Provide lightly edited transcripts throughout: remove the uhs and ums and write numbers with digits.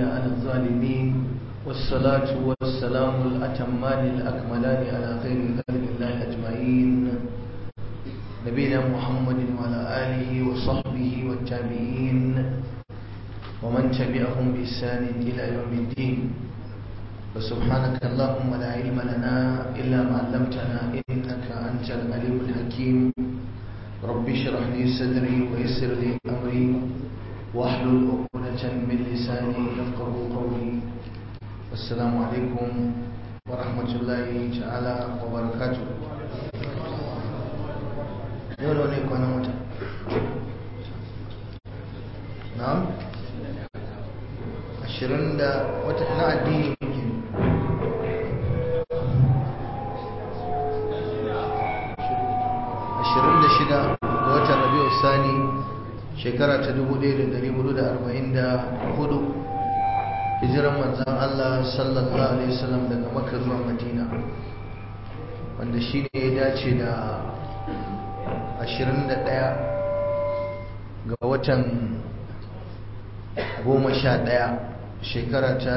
على الظالمين والصلاة والسلام الأتمان الأكملان على خير خلق الله أجمعين نبينا محمد وعلى آله وصحبه والتابعين ومن تبعهم بإحسان إلى يوم الدين وسبحانك اللهم لا علم لنا إلا ما علمتنا إنك أنت العليم الحكيم رب اشرح لي صدري ويسر لي أمري واحلل عقدة من لساني يفقهوا قولي السلام عليكم ورحمة الله تعالى وبركاته. يوم عليكم أنا متى نعم 20 na addini muke 26 ga watan Rabiul Sani shekara ta 1444 hijiran manzon Allah sallallahu alaihi wasallam daga Makka zuwa Madina wanda shine ya dace da 21 ga watan 11 shekara ta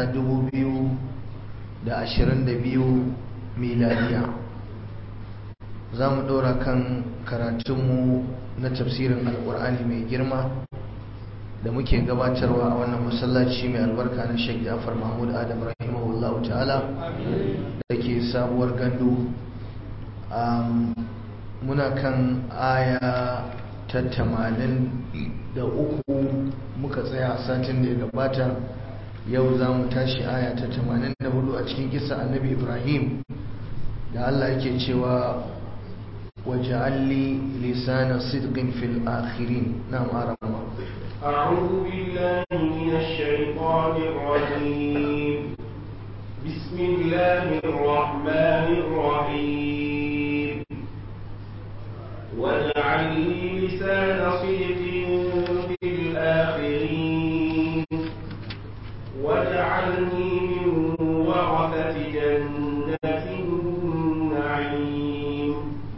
2022 miladiya. Za mu ɗora kan karatunmu na tafsirin alƙur'ani mai girma da muke gabatarwa a wannan masallaci mai albarka na Sheikh Ja'far Mahmud Adam rahimahullahu ta'ala da ke sabuwar gandu. Muna kan aya ta 83 muka tsaya a satin da ya gabata. Yau za mu tashi aya ta 84 a cikin kisa annabi Ibrahim da Allah yake cewa waj'al li lisana sidqin fil akhirin. Na'am arama. أعوذ بالله من الشيطان الرجيم بسم الله الرحمن الرحيم واجعل لي لسان صدق في الآخرين واجعلني من ورثة جنة النعيم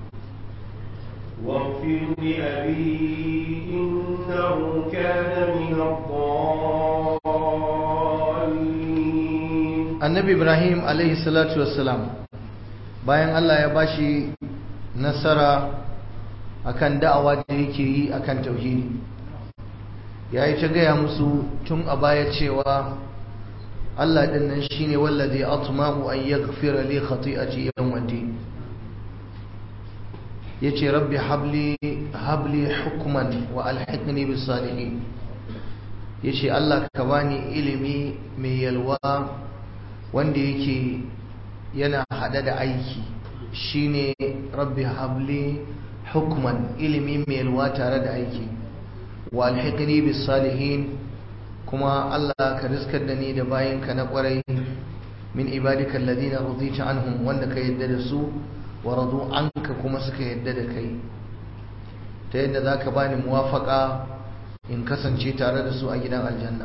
واغفر لأبي إنه كان من الضالين. Annabi Ibrahim alaihi salatu wassalam bayan Allah ya bashi nasara akan da'awa da yake yi akan tauhidi yayi ta gaya musu tun a baya cewa Allah din nan shine wallazi atma'u an yaghfira li khati'ati yawmiddin. Yace rabbi habli hukman wa alhiqni bis salihin. Yace Allah ka bani ilimi mai yalwa wanda yake yana hada da aiki, shine rabbi habli hukman, ilimi mai yalwa tare da aiki, wa alhiqni bis salihin, kuma Allah ka riskar da ni da bayinka na kwarai, min ibadika alladhina radita anhum, wanda ka yadda da su wa radu anka kuma suka yadda da kai, ta yadda zaka bani muwafaka in kasance tare da su a gidan aljanna.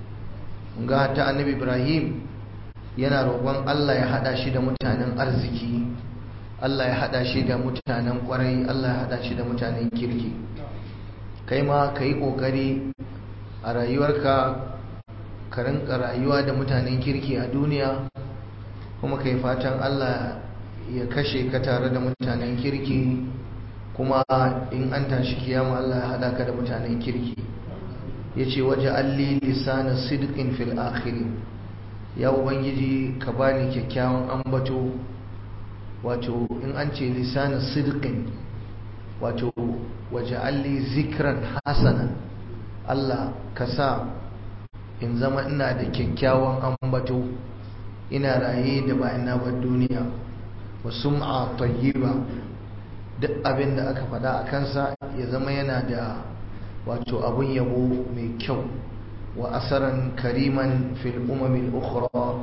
Mun ga hatta annabi Ibrahim yana roƙon Allah ya hada shi da mutanen arziki, Allah ya hada shi da mutanen kwarai, Allah ya hada shi da mutanen kirki. Kai ma kai kokari a rayuwarka ka rinka rayuwa da mutanen kirki a duniya, kuma kai fatan Allah ya kashe ka tare da mutanen kirki, kuma in an tashi kiyama Allah ya hada ka da mutanen kirki. Yace waj'al li lisana sidqin fil akhirin, ya ubangiji ka bani kyakkyawan ambato. Wato in an ce lisana sidqin, wato waj'al li zikran hasanan, Allah ka sa in zama ina da kyakkyawan ambato, ina raye da ba ina bar duniya, wa sum'a tayyiba, duk abin da aka faɗa a kansa ya zama yana da wato abun yabo mai kyau, wa asaran kariman fil umamil ukhra,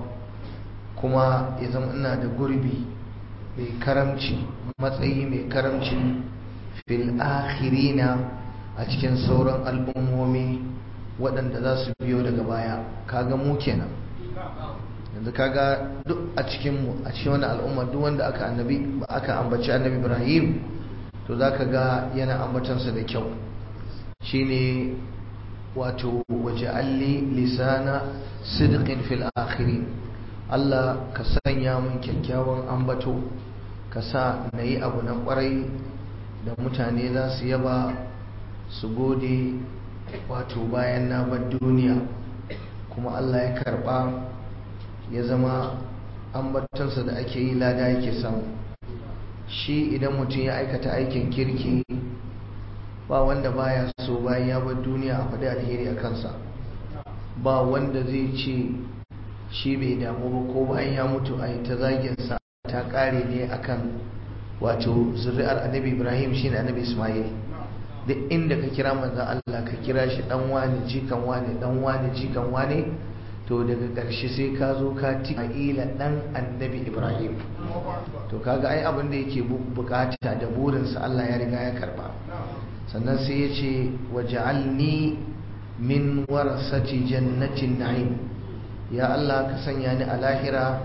kuma ya zama ina da gurbi mai karamci, matsayi mai karamci fil akhirina, a cikin sauran al'ummomi waɗanda za su biyo daga baya. Kaga mu kenan yanzu, kaga duk a cikin wani al'umma duk wanda aka ambaci annabi Ibrahim to zaka ga yana ambatansa da kyau. Shine wato waj'alli lisana sidqin fil akhirin Allah ka sanya min kyakkyawan ambato ka sa nayi abu na kwarai da mutane za su yaba su gode wato bayan na bar duniya kuma Allah ya karba ya zama ambatonsa da ake yi lada yake samu shi idan mutum ya aikata aikin kirki ba wanda baya so bayan ya bar duniya a faɗi alheri a kansa ba wanda zai ce shi bai damu ba ko bayan ya mutu a yi ta zaginsa ta ƙare ne akan wato zuri'ar annabi Ibrahim shine annabi Ismail duk inda ka kira manzon Allah ka kira shi dan wani jikan wani dan wani jikan wani to daga ƙarshe sai ka zo ka ila dan annabi Ibrahim to kaga ai abin da yake bukata da burinsa Allah ya riga ya karba sannan sai ya ce waj'alni min warasati jannatin na'im ya Allah ka sanya ni a lahira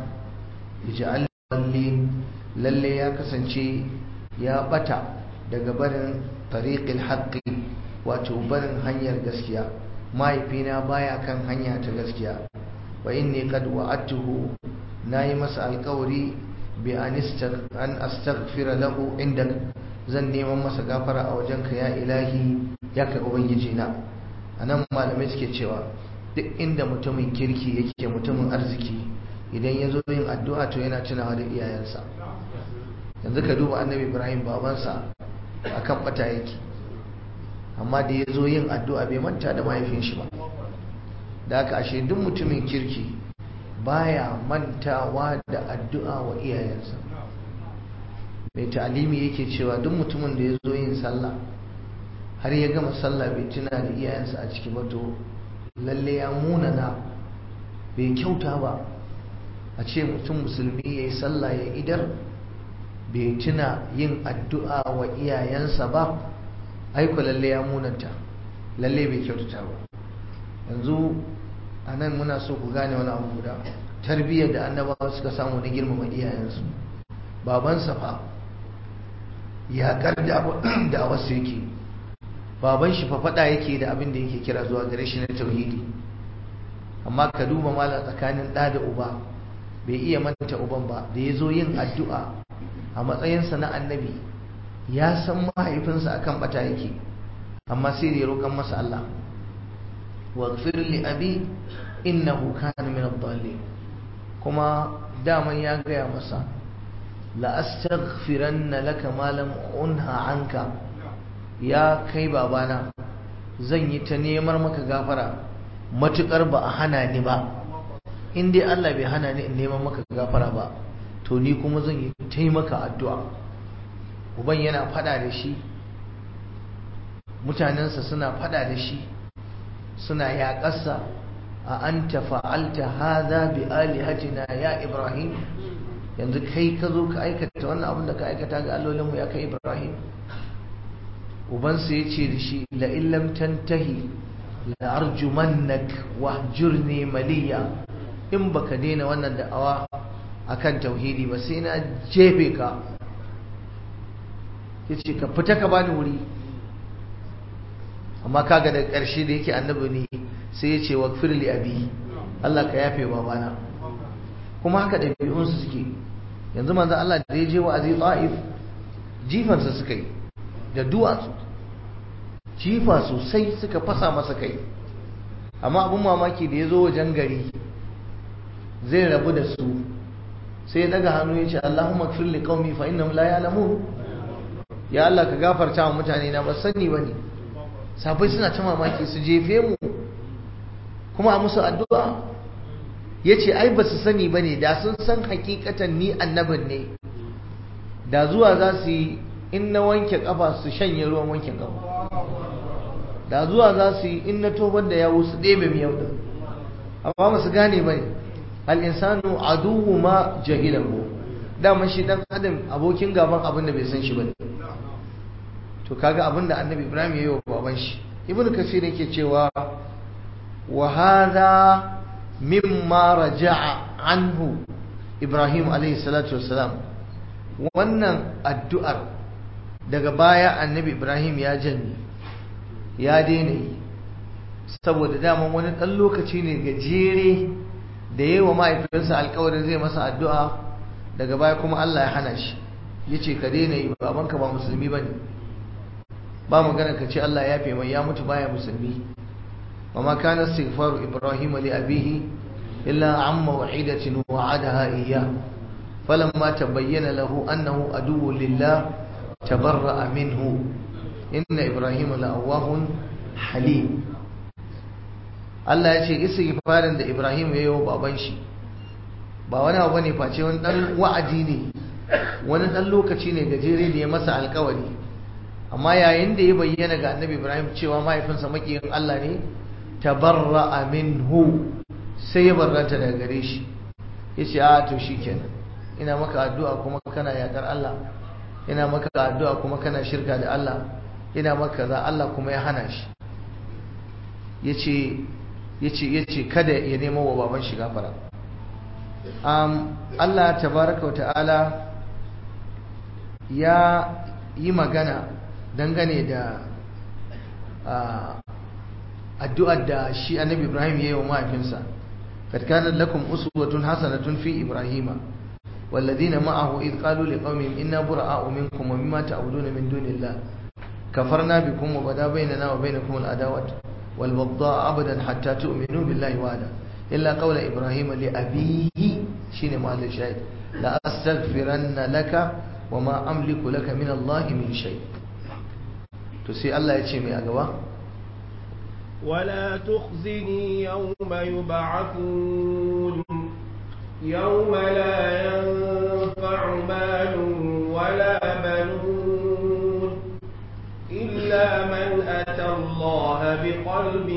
ij'alni lalle ya kasance ya bata daga barin tariqil haqqi wato barin hanyar gaskiya mahaifina baya kan hanya ta gaskiya wa inni qad wa'adtuhu nayi masa alƙawari bi an astaghfira lahu indak zan neman masa gafara a wajenka ya ilahi ya kai ubangiji na anan malamai suke cewa duk inda mutumin kirki yake mutumin arziki idan ya zo yin addu'a to yana tunawa da iyayensa yanzu ka duba annabi Ibrahim babansa akan bata yake amma da ya zo yin addu'a bai manta da mahaifin shi ba da haka ashe duk mutumin kirki baya mantawa da addu'a wa iyayensa mai ta'alimi yake cewa duk mutumin da ya zo yin sallah har ya gama sallah bai tuna da iyayensa a ciki ba to lalle ya munana bai kyauta ba a ce mutum musulmi ya yi sallah ya idar bai tuna yin addu'a wa iyayensa ba aiko lalle ya munanta lalle bai kyautata ba yanzu a nan muna so ku gane wani abu guda tarbiyyar da annabawa suka samu na girmama iyayensu babansa fa yaƙar da wasu yake baban shi fa faɗa yake da abin da yake kira zuwa gare shi na tauhidi amma ka duba mala tsakanin ɗa da uba bai iya manta uban ba da ya zo yin addu'a a matsayinsa na annabi ya san mahaifinsa akan bata yake amma sai da ya roƙan masa Allah waghfir li abi innahu kana min ad-dallin kuma daman ya gaya masa la astaghfiranna laka ma lam unha anka ya kai babana zan yi ta nemar maka gafara matukar ba a hana ni ba in dai Allah bai hana ni in neman maka gafara ba to ni kuma zan yi taimaka addu'a uban yana fada da shi mutanensa suna fada da shi suna yaƙarsa a anta fa'alta hadha bi alihatina ya Ibrahim yanzu kai ka zo ka aikata wannan abin da ka aikata ga allolinmu ya kai Ibrahim ubansa ya ce da shi la illam tantahi la arjumannak wahjurni maliya in baka daina wannan da'awa akan tauhidi ba sai na jefe ka yace ka fita ka bani wuri amma kaga da ƙarshe da yake annabi ne sai yace waghfir li abi Allah ka yafe babana kuma haka da biyunsu suke yanzu manzo Allah da ya je wa'azi Taif jifansa suka yi da duwatsu jifa sosai suka fasa masa kai amma abin mamaki da ya zo wajen gari zai rabu da su sai ya daga hannu ya ce Allahumma gfir li qaumi fa innahum la ya'lamun ya Allah ka gafarta wa mutane na ba sani bane sabai suna ta mamaki su jefe mu kuma a musu addu'a yace ai ba su sani bane da sun san hakikatan ni annabin ne da zuwa za su yi in na wanke kafa su shanye ruwan wanke kafa da zuwa za su yi in na tobar da yawo su ɗebe miyau da amma ba su gane ba ne al'insanu aduwu ma jahilahu dama shi ɗan adam abokin gaban abin da bai san shi ba ne to kaga abin da annabi ibrahim ya yi wa baban shi ibnu kasir yake cewa wa hadha mimma raja'a anhu ibrahim alayhi salatu wassalam wannan addu'ar daga baya annabi ibrahim ya janye ya daina yi saboda daman wani ɗan lokaci ne gajere da yayi wa mahaifinsa alƙawarin zai masa addu'a daga baya kuma Allah ya hana shi yace ka daina yi babanka ba musulmi bane ba magana ka ce Allah ya yafe mai ya mutu baya musulmi wa ma kana istighfaru ibrahim li abihi illa an maw'idatin wa'adaha iyyah falamma tabayyana lahu annahu aduwwun lillah tabarra'a minhu inna ibrahima la'awwahun halim Allah ya ce istighfarin da Ibrahim ya yi wa baban shi ba wani abu ne face wani dan wa'adi ne wani dan lokaci ne gajere da ya masa alkawari amma yayin da ya bayyana ga Annabi Ibrahim cewa mahaifinsa makiyin Allah ne tabarra'a minhu sai ya barranta daga gare shi yace a to shikenan ina maka addu'a kuma kana yakar Allah ina maka addu'a kuma kana shirka da Allah ina maka za Allah kuma ya hana shi yace kada ya nemo wa baban shi gafara Allah tabaraka wa ta'ala ya yi magana dangane da addu'ar da shi Annabi Ibrahim ya yi wa mahaifinsa kad kanat lakum uswatun hasanatun fi ibrahima والذين معه إذ قالوا لقومهم إنا براء منكم ومما تعبدون من دون الله كفرنا بكم وبدا بيننا وبينكم العداوة والبغضاء أبدا حتى تؤمنوا بالله وحده إلا قول إبراهيم لأبيه شين مال الشاهد لا أستغفرن لك وما أملك لك من الله من شيء تسي الله يتشمي أقوى ولا تخزني يوم يبعثون يوم لا ينفع مال ولا بنون إلا من أتى الله بقلب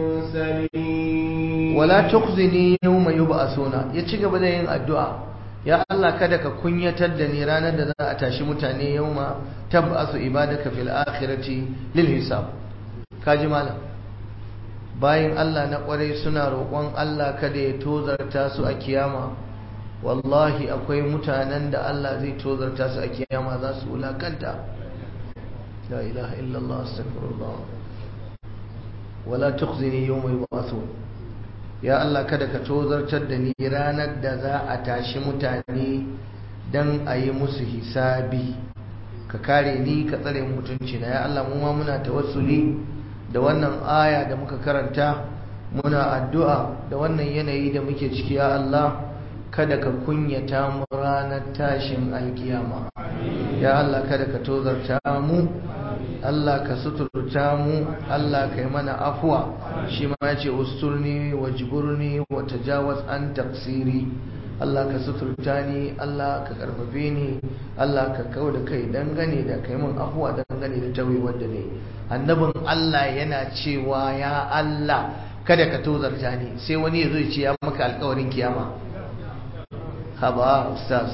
سليم ولا تخزني يوم يبعثون يتشك بدأين الدعاء يا الله كدك كنية تدني رانا دنا أتاشي متاني يوم تبعث عبادك في الآخرة للحساب كاجمالا bayan Allah na kwarai suna roƙon Allah kada ya tozarta su a kiyama wallahi akwai mutanen da Allah zai tozarta su a kiyama za su wulakanta la ilaha illallah astaghfirullah wala tukhzini yawma yub'athun ya Allah kada ka tozartar da ni ranar da za a tashi mutane dan a yi musu hisabi ka kare ni ka tsare mutunci na ya Allah mu ma muna tawassuli da wannan aya da muka karanta muna addu'a da wannan yanayi da muke ciki ya Allah kada ka kunyata mu ranar tashin alkiyama ya Allah kada ka tozarta mu Allah ka suturta mu Allah ka yi mana afuwa shi ma ya ce usturni wa jiburni wa tajawaz an taqsiri Allah ka suturta ni Allah ka karfafe ni Allah ka kau da kai dangane da kai mun afuwa dangane da tawi wanda ne annabin Allah yana cewa ya Allah kada ka tozarta ni sai wani yazo ya ce ya maka alƙawarin kiyama haba ustaz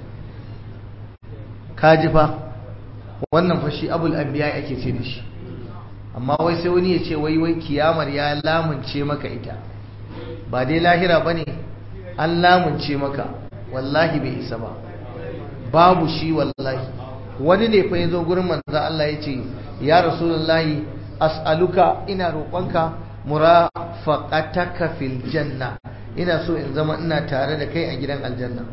kaji fa wannan fa shi abul anbiya ake ce da shi amma wai sai wani ya ce wai kiyamar ya lamunce maka ita ba dai lahira bane an lamunce maka wallahi bai isa ba babu shi wallahi wani ne fa yazo gurin manzo Allah yace ya rasulullahi as'aluka ina roƙonka murafaqataka fil janna ina so in zama ina tare da kai a gidan aljanna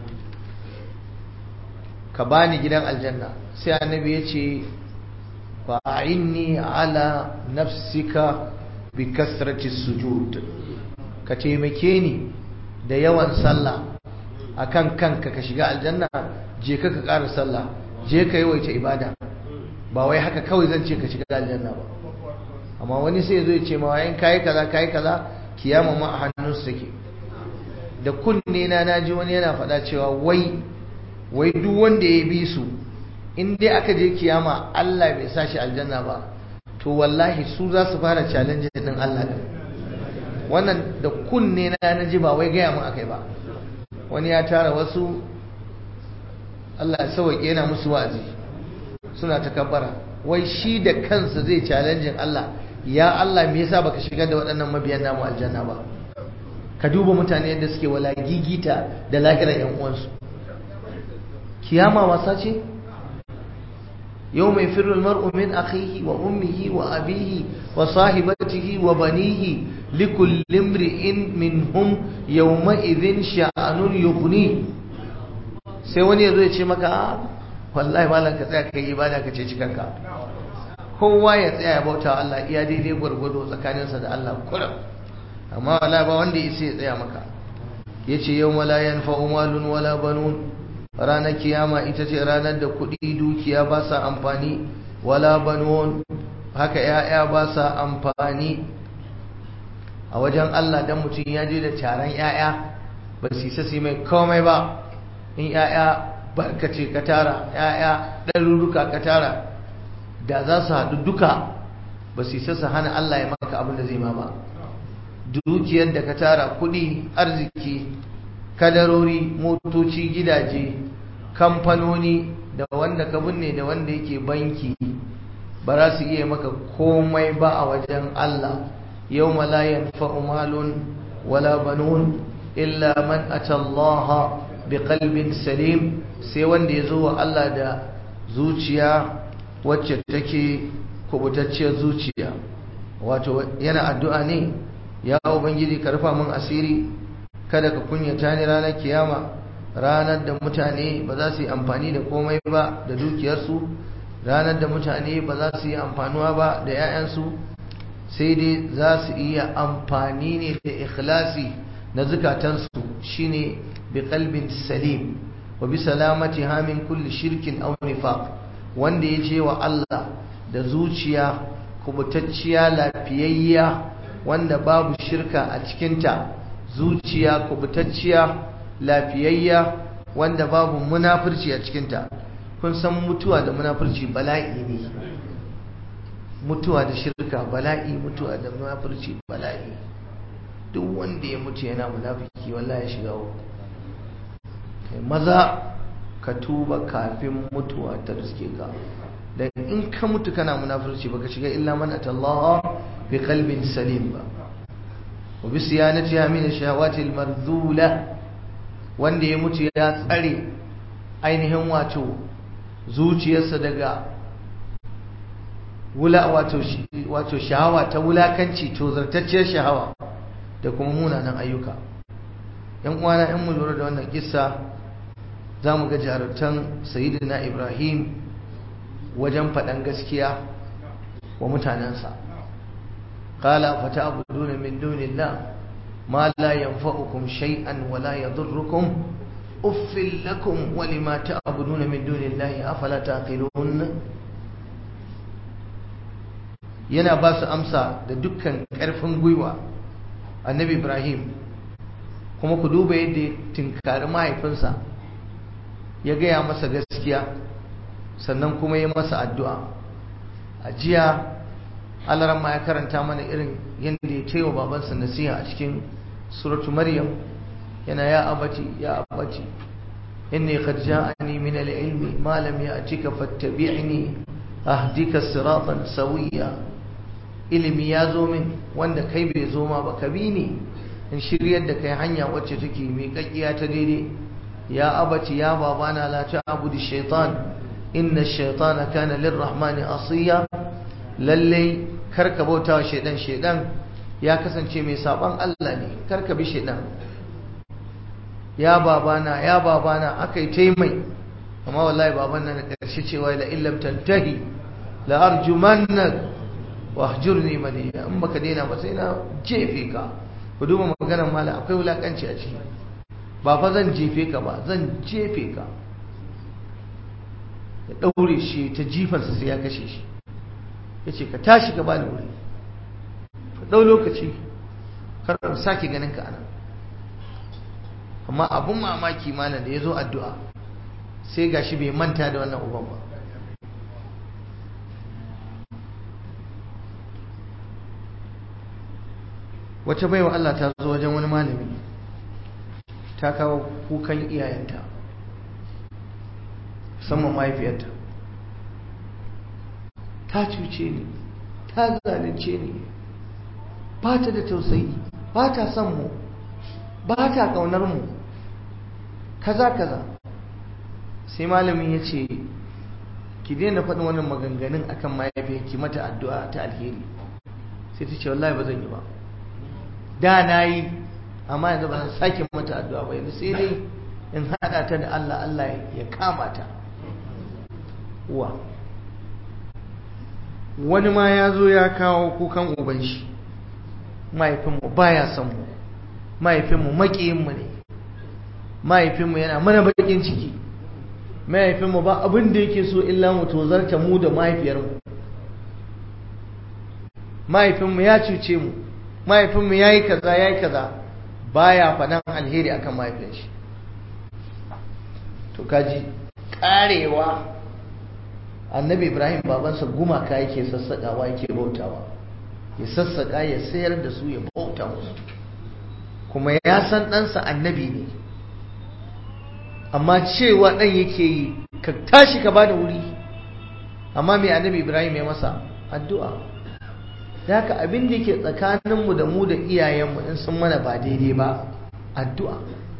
ka bani gidan aljanna sai annabi yace fa'inni ala nafsika bi kasrati sujud ka taimake ni da yawan sallah akan kanka ka shiga aljanna je ka ƙara sallah je ka yawaita ibada ba wai haka kawai zan ce ka shiga aljanna ba amma wani sai zo ya ce ma in kai kaza kiyama ma a hannunsu take da kunne na naji wani yana faɗa cewa wai duk wanda ya bi su in dai aka je kiyama Allah bai sa shi aljanna ba to wallahi su za su fara challenge din Allah din wannan da kunne na naji ba wai gaya mun akai ba wani ya tara wasu Allah ya sauke yana musu wa'azi suna takabbara wai shi da kansa zai challenge Allah ya Allah me yasa baka shigar da waɗannan mabiyan namu aljanna ba ka duba mutane yadda suke wala gigita da lahirar yan uwansu kiyama wasa ce yawma yafirru al-mar'u min akhihi wa ummihi wa abihi wa sahibatihi wa banihi likulli imri'in minhum yawma idhin sha'anun yughni. sai wani yazo ya ce maka wallahi malam ka tsaya kai ibada ka ce cikanka. kowa ya tsaya ya bauta Allah iya daidai gwargwado tsakaninsa da Allah kullum, amma wallahi ba wanda ya tsaya maka. yace yawma la yanfa'u malun wala banun, ranar kiyama ita ce ranar da kuɗi dukiya ba sa amfani, wala banun haka ya'ya ba sa amfani a wajen Allah. dan mutum ya je da taron ya'ya ba su isa su mai komai ba. in ya'ya barkace ka tara, ya'ya ɗaruruka ka tara, da za su haɗu duka ba su isa su hana Allah ya maka abin da zai ma ba. dukiyar da ka tara, kuɗi, arziki, kadarori, motoci, gidaje, kamfanoni, da wanda ka binne da wanda yake banki, ba za su iya maka komai ba a wajen Allah. yawma la yanfa'u malun wala banun illa man ata Allah biqalbin salim, sai wanda ya zo wa Allah da zuciya wacce take kubutacciyar zuciya. wato yana addu'a ne, ya ubangiji ka rufa min asiri, kada ka kunyata ni ranar kiyama, ranar da mutane ba za su yi amfani da komai ba da dukiyarsu, ranar da mutane ba za su yi amfanuwa ba da 'ya'yansu, sai dai za su iya amfani ne da ikhlasi na zukatansu, shine bi qalbin salim wa bi salamati min kulli shirkin aw nifaq. wanda ya je wa Allah da zuciya kubutacciya lafiyayya, wanda babu shirka a cikinta, zuciya kubutacciya lafiyayya wanda babu munafurci a cikinta. kun san mutuwa da munafurci bala'i ne, mutuwa da shirka bala'i, mutuwa da munafurci bala'i. duk wanda ya mutu yana munafiki wallahi ya shiga uku. kai maza ka tuba kafin mutuwa ta riske ka, dan in ka mutu kana munafurci baka shiga illa man atallaha bi qalbin salim ba. wa bi siyanatiha min ash-shahawati al-mardhula, wanda ya mutu ya tsare ainihin zuciyarsa daga wato shahawa ta wulakanci, to zartacciyar shahawa da kuma munanan ayyuka. yan uwana, in mu lura da wannan kissa za mu ga jarumtan sayyidina Ibrahim wajen faɗan gaskiya wa mutanensa. qala fata'buduna min dunillah ma la yanfa'ukum shay'an wa la yadurrukum uffil lakum wa lima ta'buduna min dunillahi afala taqilun. yana ba su amsa da dukkan ƙarfin gwiwa annabi Ibrahim, kuma ku duba yadda ya tinkari mahaifinsa, ya gaya masa gaskiya, sannan kuma ya masa addu'a. a jiya Alaramma ya karanta mana irin yadda ya taiwa babansa nasiha a cikin suratu Maryam, yana ya abati inni qad ja'ani min al-ilmi ma lam ya'tika fattabi'ni ahdika siratan sawiya. ilimi ya zo min wanda kai bai zo ma ba, ka bi ni in shiryar da kai hanya wacce take miƙaƙiya ta daidai. ya abati ya babana la ta'budu shaytan inna ash-shaytana kana lir-rahmani asiya. lalle karka bauta wa shaydan, shaydan ya kasance mai saban Allah ne, karka bi shaydan. ya babana akai tai mai, amma wallahi baban nan da karshe cewa la illam tantahi la arjumannak wahjurni maliya, in baka daina ba sai na jefe ka. ku duba maganar mala, akwai wulakanci a ciki. ba fa zan jefe ka ba, zan jefe ka. ya daure shi ta jifansa sai ya kashe shi. ya ce ka tashi ka bani wuri, ka dau lokaci kar in sake ganin ka anan. amma abun mamaki malam da ya zo addu'a sai gashi bai manta da wannan uban ba. wata baiwa Allah ta zo wajen wani malami, ta kawo kukan iyayenta, musamman mahaifiyarta. ta cuce ni, ta zalunce ni, ba ta da tausayi, ba ta son mu, ba ta kaunar mu, kaza kaza. sai malamin ya ce ki daina faɗin wannan maganganun akan mahaifiyarki mata addu'a ta alheri. Sai ta ce wallahi ba zan yi ba, da na yi amma yanzu ba zan sake mata addu'a ba, yanzu sai dai in haɗa ta da Allah, Allah ya kama ta. Uwa wani ma ya zo ya kawo kukan uban shi, mahaifinmu baya son mu, mahaifinmu maƙiyinmu ne, mahaifinmu yana mana baƙin ciki, mahaifinmu ba abin da yake so illa mu tozarta mu da mahaifiyarmu, mahaifinmu ya cuce mu, mahaifinmu ya yi kaza ya yi kaza, baya faɗan alheri akan mahaifin shi. To kaji karewa, annabi Ibrahim babansa gumaka yake sassaƙawa yake bautawa, ya sassaƙa ya sayar da su ya bauta musu, kuma ya san ɗansa annabi ne, amma cewa ɗan yake yi ka tashi ka bada wuri. Amma mai annabi Ibrahim ya masa addu'a. Da haka abin da yake tsakaninmu da mu da iyayenmu in sun mana ba daidai ba, addu'a.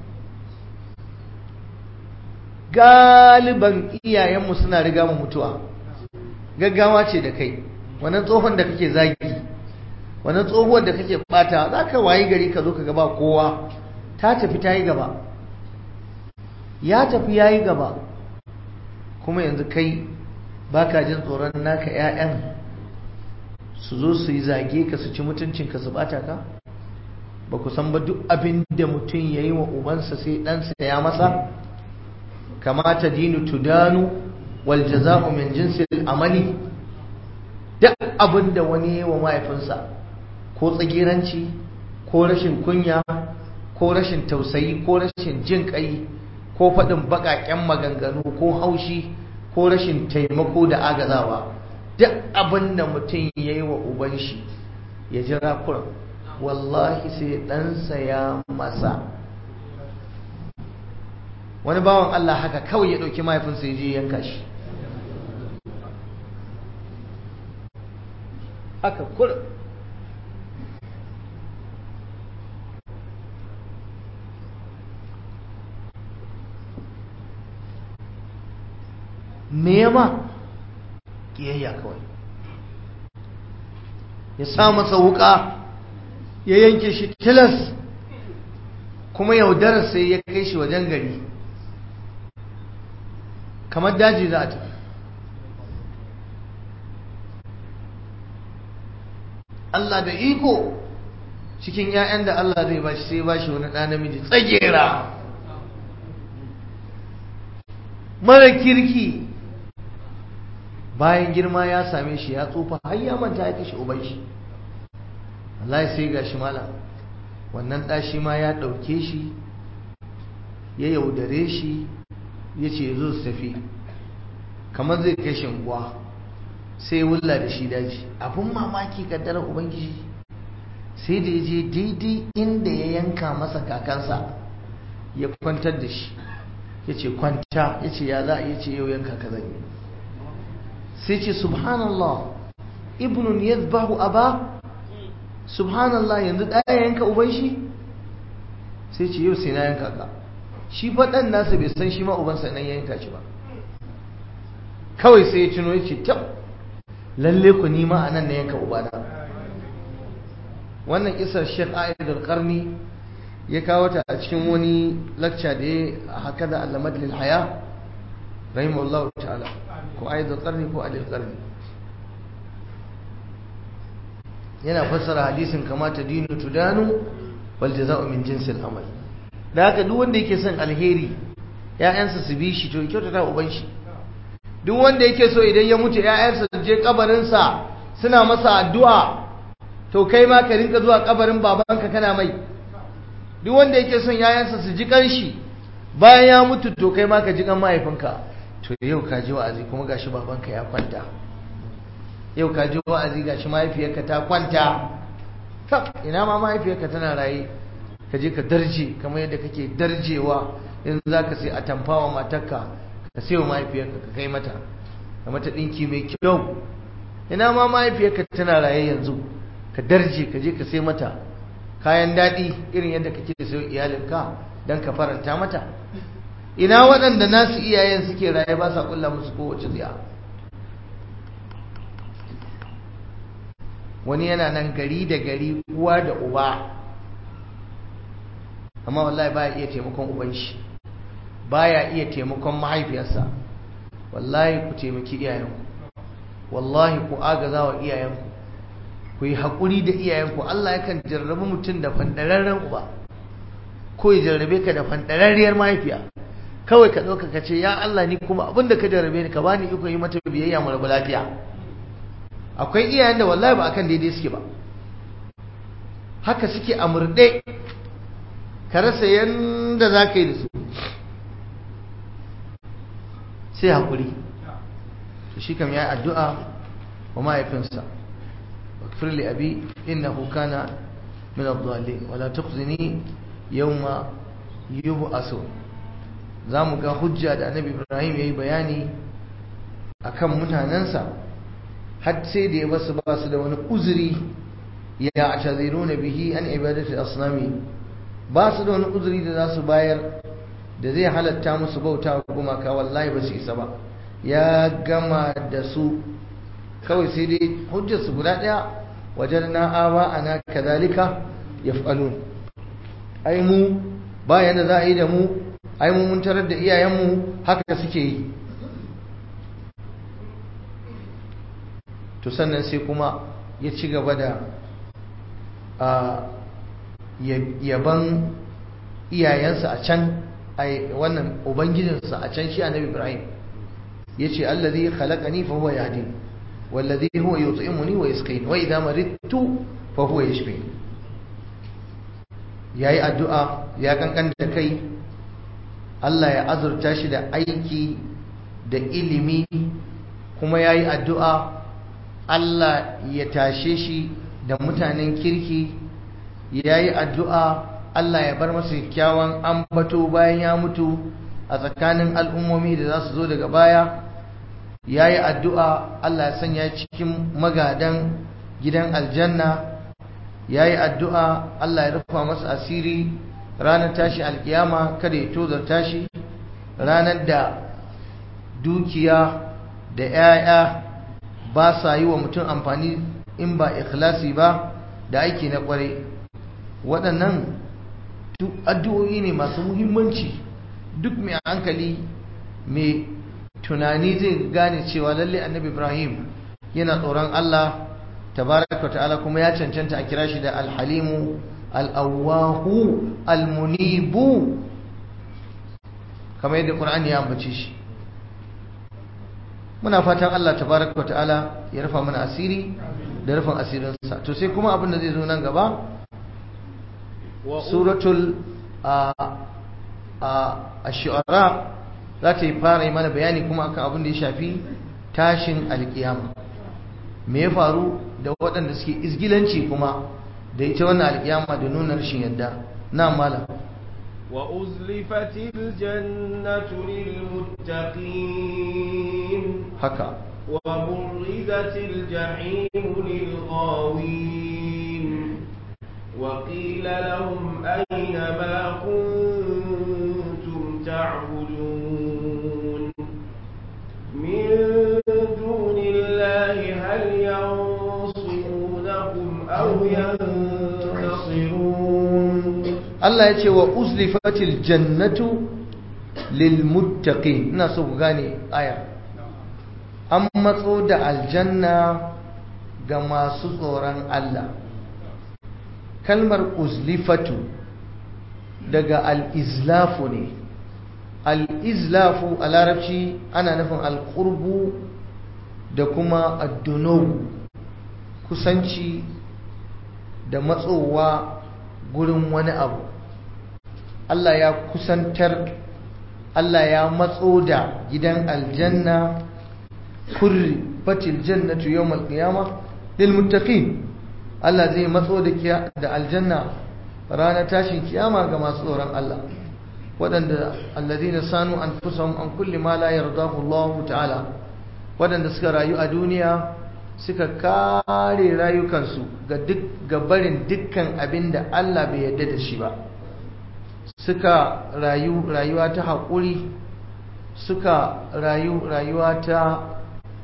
Galiban iyayenmu suna riga mu mutuwa, gaggawa ce da kai. Wannan tsohon da kake zagi, wannan tsohuwar da kake bata, za ka wayi gari ka zo ka gaba kowa, ta tafi ta yi gaba, ya tafi ya yi gaba, kuma yanzu kai ba ka jin tsoron naka 'ya'yan su zo su yi zage ka, su ci mutuncinka, su bata ka. Ba ku san ba duk abin da mutum ya yi wa ubansa sai ɗansa ya masa. Kamata dinu tudanu wal jaza'u min jinsil amali. Duk abin da wani ya yi wa mahaifinsa, ko tsagiranci, ko rashin kunya, ko rashin tausayi, ko rashin jin ƙai, ko faɗin baƙaƙen maganganu, ko haushi, ko rashin taimako da agazawa, duk abin da mutum ya yi wa uban shi ya jira kuran, wallahi sai ɗansa ya masa. Wani bawan Allah haka kawai ya ɗauki mahaifinsa ya je yanka shi, haka kuran. Me ma kiyayya kawai, ya sa masa wuka ya yanke shi tilas, kuma yaudarar sai ya kai shi wajen gari, kamar daji za ta. Allah da iko, cikin 'ya'yan da Allah zai bashi sai bashi wani ɗa namiji tsagera mara kirki. Bayan girma ya same shi ya tsufa har ya manta ya kashe uban shi. wallahi sai gashi malam wannan ɗashi ma ya ɗauke shi ya yaudare shi ya ce zo su tafi kamar zai kai shinguwa, sai wulla da shi daji. Abin mamaki kaddarar ubangiji, sai da ya je daidai inda ya yanka masa kakansa ya kwantar da shi, ya ce kwanta, ya ce ya za a yi, ce yau yanka ka zan yi. sai ce subhanallah, ibnun yadhbahu aba, subhanallah, yanzu ɗaya yanka uban shi. sai ce yau sai na yanka ka. shi faɗan nasa bai san shi ma ubansa nan ya yanka shi ba, kawai sai ya cino ya ce tab, lalle ku nima a nan na yanka ubana. wannan kisar Sheikh Aid al-Qarni ya kawo ta a cikin wani lecture da ya haka da Allamat lil Haya rahimahullahu ta'ala, ko Aid al-Qarni ko al-Qarni, yana fassara hadisin kamata dinu tudanu wal jaza'u min jinsil amal. da haka duk wanda yake son alheri ƴaƴansa su bi shi to kyautata uban shi. duk wanda yake so idan ya mutu ƴaƴansa su je kabarinsa suna masa addu'a, to kai ma ka rinka zuwa kabarin babanka kana mai. duk wanda yake son ƴaƴansa su ji kanshi bayan ya mutu, to kai ma ka ji kan mahaifinka. to yau ka ji wa'azi kuma gashi babanka ya kwanta, yau ka ji wa'azi gashi mahaifiyarka ta kwanta. ina ma mahaifiyarka tana raye, ka je ka darje kamar yadda kake darjewa in za ka sai a tamfawa matarka, ka sai wa mahaifiyarka ka kai mata, ka mata ɗinki mai kyau. ina ma mahaifiyarka tana raye yanzu, ka darje ka je ka sai mata kayan daɗi irin yadda kake sayo iyalinka don ka faranta mata. ina waɗanda nasu iyayen suke raye ba sa ƙulla musu kowace tsiya, wani yana nan gari da gari uwa da uba amma wallahi baya iya taimakon uban shi, baya iya taimakon mahaifiyarsa. wallahi ku taimaki iyayenku, wallahi ku agaza wa iyayenku, ku yi haƙuri da iyayenku. Allah yakan jarrabi mutum da fandararren uba ko ya jarrabe ka da fandararriyar mahaifiya, kawai ka ɗauka ka ce ya Allah ni kuma abinda ka jarrabe ni ka bani iko yi mata biyayya mu rabu lafiya. akwai iyayen da wallahi ba akan daidai suke ba, haka suke a murɗe, ka rasa yanda za ka yi da su, sai haƙuri. to shi kam ya yi addu'a wa mahaifinsa, wakfir li abi innahu kana min ad-dallin wala tukhzini yawma yub'asun. zamu ga hujja da annabi Ibrahim yayi bayani akan mutanansa, har sai da ya basu ba su da wani uzuri, ya ataziruna bihi an ibadati asnami, ba su da wani uzuri da za su bayar da zai halatta musu bauta wa gumaka. wallahi ba su isa ba, ya gama da su. kawai sai dai hujjarsu guda ɗaya, wajadna aba ana kadhalika yaf'alun. ai mu bayan da za a yi da mu, ai mu mun tarar da iyayenmu haka suke yi. to sannan sai kuma ya ci gaba da yaban iyayensa a can, wannan ubangijinsa a can shi annabi Ibrahim yace allazi khalaqani fa huwa yahdin wallazi huwa yut'imuni wa yasqini wa idha maridtu fa huwa yashfini. yayi addu'a ya kankan da kai, Allah ya azurta shi da aiki da ilimi, kuma yayi addu'a Allah ya tashe shi da mutanen kirki, yayi addu'a Allah ya bar masa kyakkyawan ambato bayan ya mutu a tsakanin al'ummomi da za su zo daga baya. yayi addu'a Allah ya sanya cikin magadan gidan aljanna. yayi addu'a Allah ya rufa masa asiri ranar tashi alkiyama, kada ya tozarta shi ranar da dukiya da 'ya'ya ba sa yi wa mutum amfani in ba ikhlasi ba da aiki na kwarai. waɗannan addu'o'i ne masu muhimmanci. duk mai hankali mai tunani zai gane cewa lalle annabi Ibrahim yana tsoron Allah tabaraka ta'ala, kuma ya cancanta a kira shi da alhalimu al'awahu almunibu kamar yadda Qur'ani ya ambace shi. muna fatan Allah tabaraka ta'ala ya rufa mana asiri da rufin asirinsa. to sai kuma abin da zai zo nan gaba, suratul ash-shu'ara za ta yi fara yi mana bayani kuma akan abin da ya shafi tashin alkiyama, me ya faru da waɗanda suke izgilanci kuma da ita wannan alkiyama da nuna rashin yadda. na malam وأزلفت الجنة للمتقين haka وبرزت الجحيم للغاوين وقيل لهم أين ما كنتم تعبدون من دون الله هل ينصرونكم أو ينتصرون. Allah ya ce wa uzlifatil jannatu lil muttaqin. ina so ku gane aya, an matso da aljanna ga masu tsoron Allah. kalmar uzlifatu daga al-izlafu ne. al-izlafu a larabci ana nufin al-qurbu da kuma ad-dunuw, kusanci da matsowa gurin wani abu. Allah ya kusantar, Allah ya matso da gidan aljanna. kurbatil jannatu yawmal qiyamah lil muttaqin. Allah zai matso da aljanna ranar tashin kiyama ga masu tsoron Allah, waɗanda alladhina sanu anfusahum an kulli ma la yardahu Allah ta'ala, waɗanda suka rayu a duniya suka kare rayukansu ga barin dukkan abin da Allah bai yarda da shi ba, suka rayu rayuwa ta haƙuri, suka rayu rayuwa ta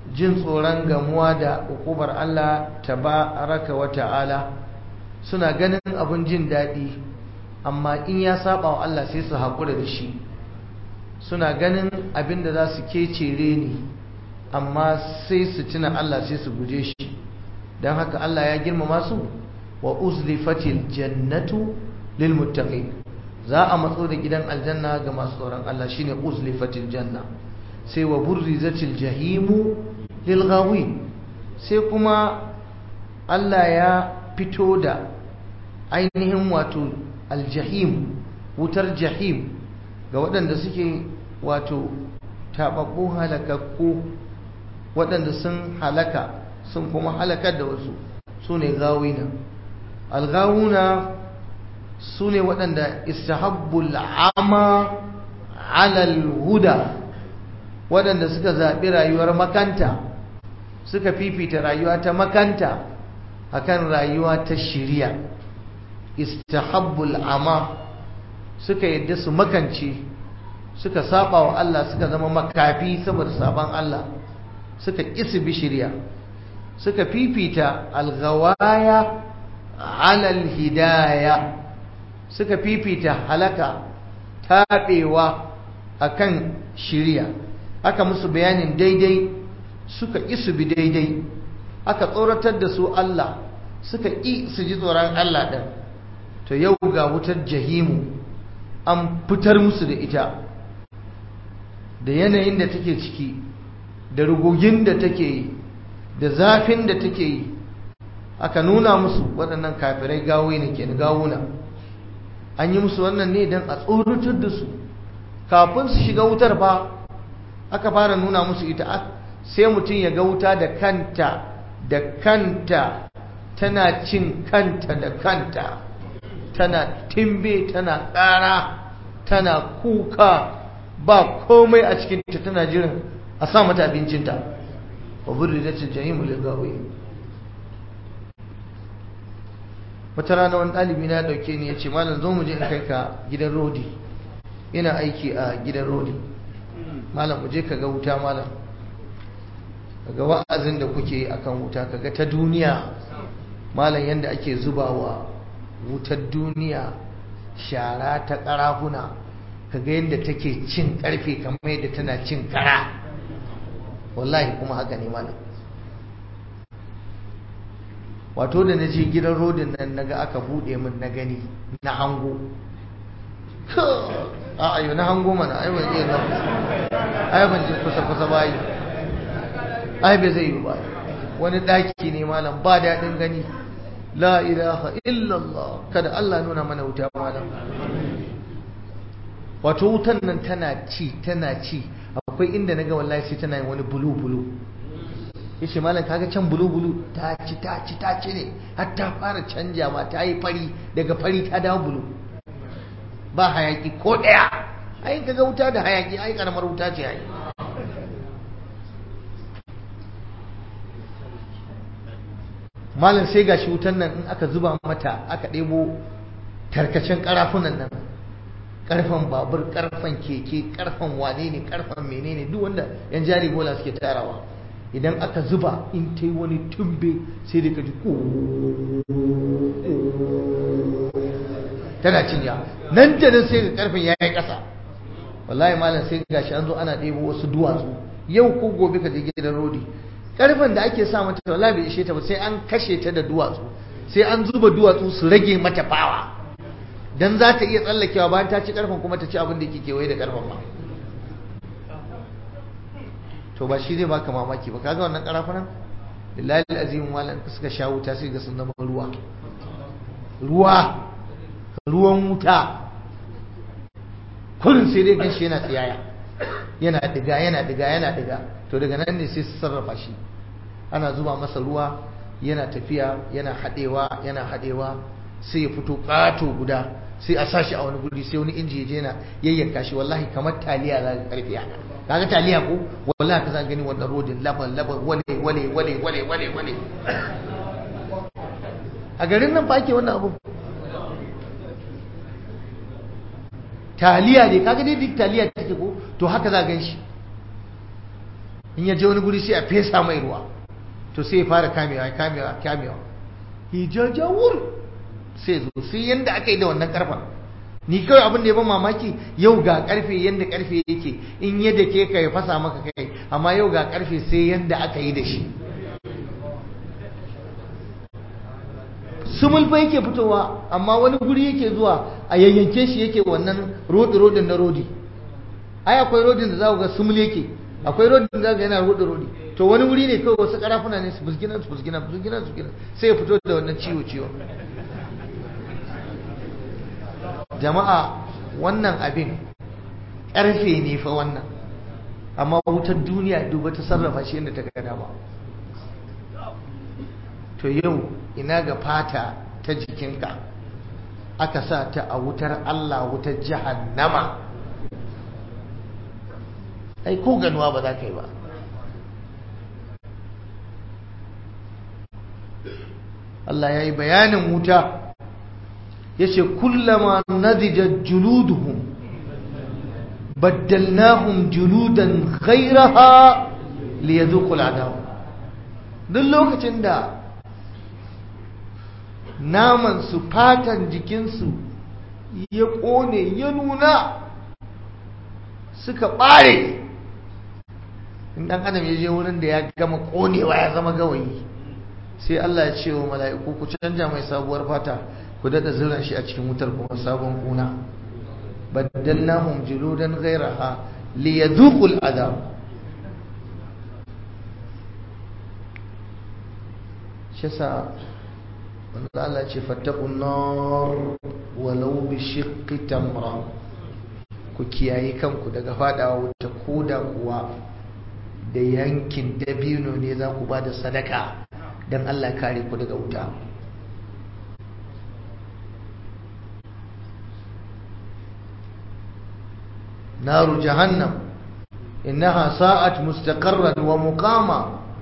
jin tsoron gamuwa da ukubar Allah tabaraka wa ta'ala, suna ganin abun jin daɗi amma in ya saba wa Allah sai su haƙura da shi, suna ganin abin da za su kecere ni amma sai su tuna Allah sai su guje shi. don haka Allah ya girmama su. wa uzlifatil jannatu lil muttaqin, za a matso da gidan aljanna ga masu tsoron Allah, shine uzlifatil janna. sai wa burrizatil jahimu lil ghawin, sai kuma Allah ya fito da ainihin wato aljahim, wutar jahim, ga waɗanda suke wato taɓaɓɓu halakakku, waɗanda sun halaka sun kuma halakar da wasu, su ne gawina. algawuna su ne waɗanda istahabbul ama alal huda, waɗanda suka zaɓi rayuwar makanta, suka fifita rayuwa ta makanta akan rayuwa ta shiriya. istahabbul ama, suka yadda su makance, suka saba wa Allah, suka zama makafi saboda saban Allah, suka ƙi bi shiriya, suka fifita alghawaya alal hidaya, suka fifita halaka taɓewa akan shiriya. aka musu bayanin daidai suka ƙi su bi daidai, aka tsoratar da su Allah suka ƙi su ji tsoron Allah ɗin. to yau ga wutar jahimu an fitar musu da ita, da yanayin da take ciki, da rugugin da take yi, da zafin da take yi, aka nuna musu waɗannan kafirai gawoyi ne ke gawuna. an yi musu wannan ne don a tsoratar da su kafin su shiga wutar fa. aka fara nuna musu ita, sai mutum ya ga wuta da kanta tana cin kanta da kanta, tana timbe, tana ƙara, tana kuka, ba komai a cikinta, tana jiran a sa mata abincinta. wa burridatil jahimu lil ghawin. wata rana wani ɗalibi na ɗauke ni ya ce, malam zo mu je in kai ka gidan rodi, ina aiki a gidan rodi, malam mu je ka ga wuta, malam kaga wa'azin da kuke akan wuta, kaga ta duniya malam yanda ake zubawa wutar duniya shara ta karafuna, kaga yanda take cin karfe kamar yadda tana cin kara. wallahi kuma haka ne malam. wato da na je gidan rodin nan naga aka bude min, na gani, na hango, ayo na hango mana, ai ban je nan, ai ban je kusa bayi, ai bai zai yi ba. wani daki ne malam, ba daɗin gani. la ilaha illallah, kada Allah nuna mana wuta malam. wato wutan nan tana ci, akwai inda naga wallahi sai tana yin wani bulu yace malam kaga can bulu ta ci ne, har ta fara canja ma, ta yi fari, daga fari ta dawo bulu, ba hayaki ko daya. ai kaga wuta da hayaki ai karamar wuta ce ai. malam sai gashi wutan nan in aka zuba mata, aka ɗebo tarkacen karafunan nan, karfan babur, karfan keke, karfan wane ne, karfan menene, duk wanda yan jari bola suke tarawa, idan aka zuba in ta yi wani tumbe sai da ka ji tana cinya, nan da nan sai ga karfin ya yi ƙasa. wallahi malam sai gashi an zo ana ɗebo wasu duwatsu, yau ko gobe ka je gidan rodi, karfin da ake sa mata wallahi bai ishe ta ba, sai an kashe ta da duwatsu, sai an zuba duwatsu su rage mata fawa, dan za ta iya tsallakewa bayan ta ci karfin kuma ta ci abin da yake kewaye da karfin ba. to ba shi zai baka mamaki ba, kaga wannan karafunan billahi alazim malan suka sha wuta sai ga sun zama ruwan wuta, kullum sai dai ganshi yana tsiyaya, yana diga. to daga nan ne sai su sarrafa shi, ana zuba masa ruwa, yana tafiya, yana hadewa sai ya fito kato guda, sai a sashi a wani guri, sai wani inji ya je yana yayyanka shi, wallahi kamar taliya za ka karfi haka. kaga taliya ko wallahi ka zan gani wannan rodin laban wale a garin nan ba ake wannan abu. taliya ne, kaga dai duk taliya take ko, to haka za gan shi. in ya je wani guri sai a fesa mai ruwa to sai ya fara kamewa hijajawur sai zo sai yanda aka yi da wannan karfa ni kawai abin da ya ban mamaki yau ga karfe yanda karfe yake in yadda ke ka ya fasa maka kai amma yau ga karfe sai yanda aka yi da shi sumulfa yake fitowa amma wani guri yake zuwa a yayyanke shi yake wannan rodin na rodi ai akwai rodin da za ku ga sumul yake akwai rodin da za ku ga yana rodi to wani wuri ne kawai wasu karafuna ne su busgina sai ya fito da wannan ciwo jama'a wannan abin ƙarfe ne fa wannan amma wutar duniya duba ta sarrafa shi yadda ta gada ba to yau ina ga fata ta jikinka aka sa ta a wutar Allah wutar jahannama ai ko ganuwa ba za ka yi ba Allah ya yi bayanin wuta ya ce kullama nadijat juluduhum baddalnahum juludan ghairaha liyadhuqul adab duk lokacin da naman su fatan jikinsu ya kone ya nuna suka bare in dan adam ya je wurin da ya gama konewa ya zama gawayi sai Allah ya ce wa mala'iku ku canja mai sabuwar fata ku dada ziran shi a cikin wutar kuma sabon kuna baddalnahum juludan ghayraha liyadhuqul adab shi sa wanda Allah ce fattaqun nar walau bi shiqqi tamra ku kiyaye kanku daga fadawa wuta koda kuwa da yankin dabino ne za ku ba da sadaka don Allah kare ku daga wuta naru jahannam innaha sa'at mustaqarran wa muqama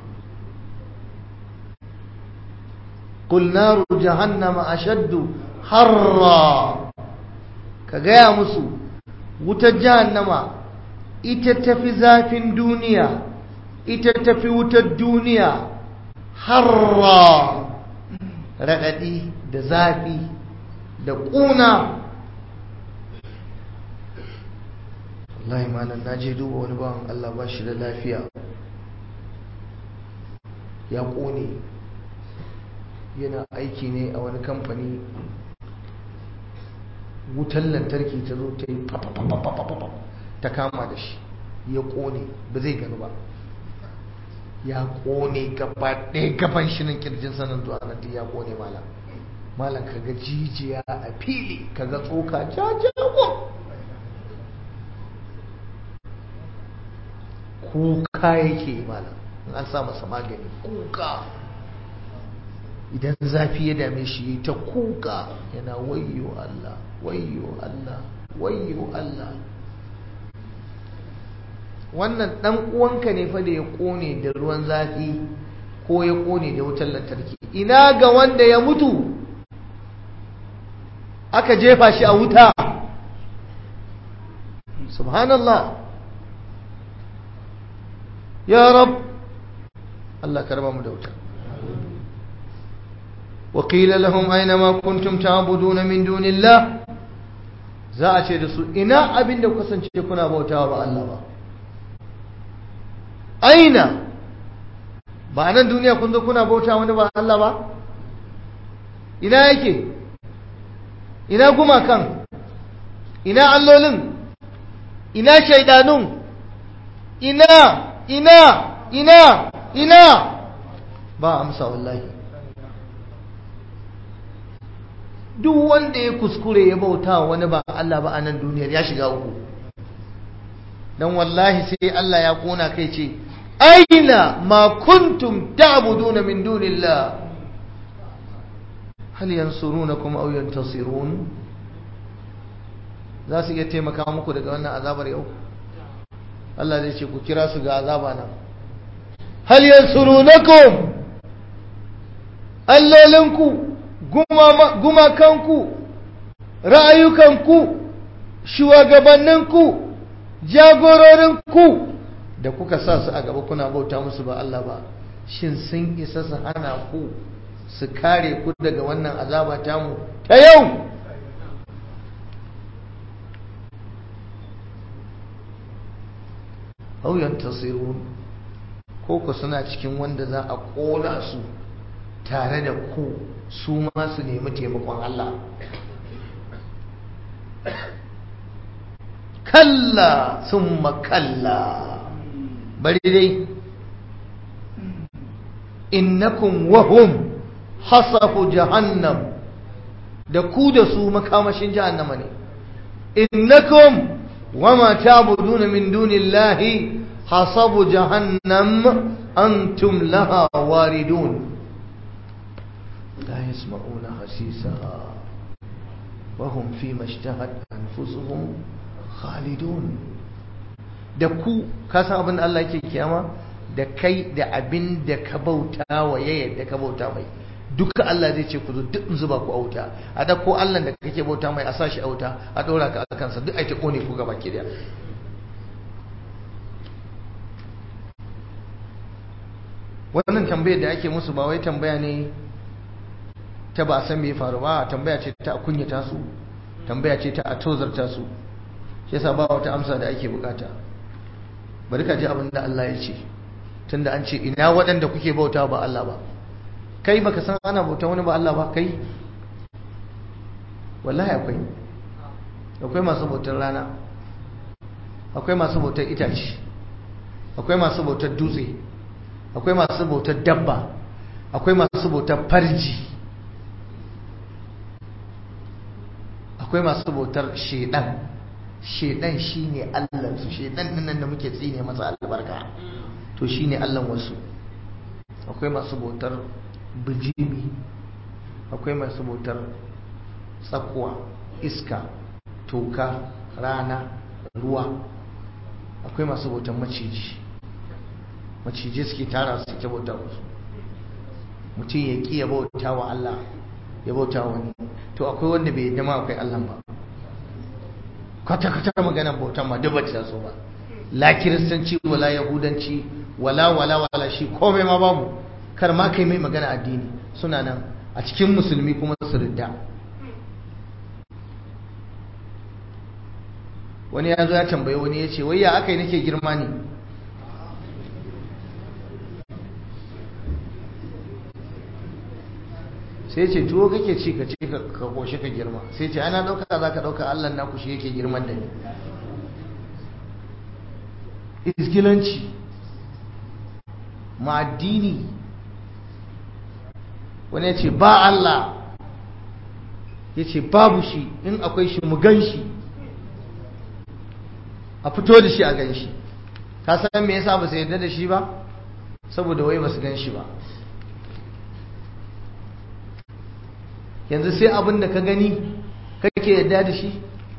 qul naru jahannam ashaddu harra ka gaya musu wutar jahannama ita tafi zafin duniya ita tafi wutar duniya harra raɗaɗi da zafi da ƙuna wallahi malam na je duba wani bawan Allah ba shi da lafiya ya ƙone yana aiki ne a wani kamfani wutan lantarki ta zo ta yi ta kama da shi ya ƙone ba zai gano ba ya kone gaba ɗaya gaban shi nan kirjin sanin zuwa nan ya kone malam kaga jijiya a fili kaga tsoka jajawo kuka yake malam in an sa masa magani kuka idan zafi ya dame shi ta kuka yana wayyo Allah wayyo Allah wayyo Allah wannan dan uwanka ne fa da ya kone da ruwan zafi ko ya kone da wutar lantarki ina ga wanda ya mutu aka jefa shi a wuta subhanallah ya rab Allah karba mu da wuta wa qila lahum aina ma kuntum ta'buduna min dunillah za a ce da su ina abinda ku kasance kuna bautawa ba Allah ba aina ba nan duniya kun zo kuna bauta wani ba Allah ba ina yake ina gumakan ina allolin ina shaidanun ina ba amsa wallahi duk wanda ya kuskure ya bauta wani ba Allah ba a nan duniyar ya shiga uku dan wallahi sai Allah ya kona kai ce aina ma kuntum ta'buduna min dunillah hal yansurunakum aw yantasirun za su iya taimaka muku daga wannan azabar yau Allah zai ce ku kira su ga azaba nan hal yansurunakum allolinku gumakanku ra'ayukanku shugabanninku jagororinku da kuka sa su a gaba kuna bauta musu ba Allah ba shin sun isa su hana ku su kare ku daga wannan azaba tamu ta yau? au yantasirun ko ku suna cikin wanda za a kona su tare da ku su ma su nemi taimakon Allah? kalla summa kalla, bari dai innakum wahum hasafu jahannam, da ku da su makamashin jahannama ne. innakum wama ta'buduna min dunillahi hasabu jahannam antum laha waridun la yasma'una hasisaha wa hum fima ishtahat anfusuhum khalidun. da ku ka san abin da Allah yake kiyama da kai da abin da ka bauta wa yayin da ka bauta mai duka Allah zai ce ku zo duk in zuba ku a wuta, a da ko Allah da kake bauta mai a sashi a wuta a ɗora ka a kansa duk ai ta kone ku gaba ki daya. wannan tambayar da ake musu ba wai tambaya ne ta ba san me ya faru ba, tambaya ce ta kunyata su, tambaya ce ta a tozarta su, shi yasa ba wata amsa da ake bukata. bari ka ji abin da Allah ya ce, tunda an ce ina waɗanda kuke bauta ba Allah ba. kai baka san ana bauta wani ba Allah ba kai? wallahi akwai masu bautar rana, akwai masu bautar itace, akwai masu bautar dutse, akwai masu bautar dabba, akwai masu bautar farji, akwai masu bautar shedan. shedan shine Allah su, shedan din nan da muke tsine masa albarka to shine Allah wasu. akwai masu bautar bijimi, akwai masu bautar tsakuwa, iska, toka, rana, ruwa, akwai masu bautar maciji. maciji suke tara su ke bauta musu. mutum ya ƙi ya bauta wa Allah ya bauta wa wani, to akwai wanda bai yadda ma akwai Allah ba, kwata-kwata magana bautan ma duk ta so ba, la kiristanci wala yahudanci wala shi komai ma babu, kar ma kai mai magana addini. suna nan a cikin musulmi kuma su ridda. wani ya zo ya tambaye wani ya ce wai ya aka yi nake girma ne? sai ce tuwo kake ci ka ce ka koshi ka girma. sai ce ana dauka za ka dauka Allah na kushi yake girman da ni. izgilanci ma addini. wani ya ce ba Allah, ya ce babu shi, in akwai shi mu gan shi, a fito da shi a gan shi. ka san me yasa ba su yarda da shi ba? saboda wai ba su gan shi ba. yanzu sai abin da ka gani kake yarda da shi?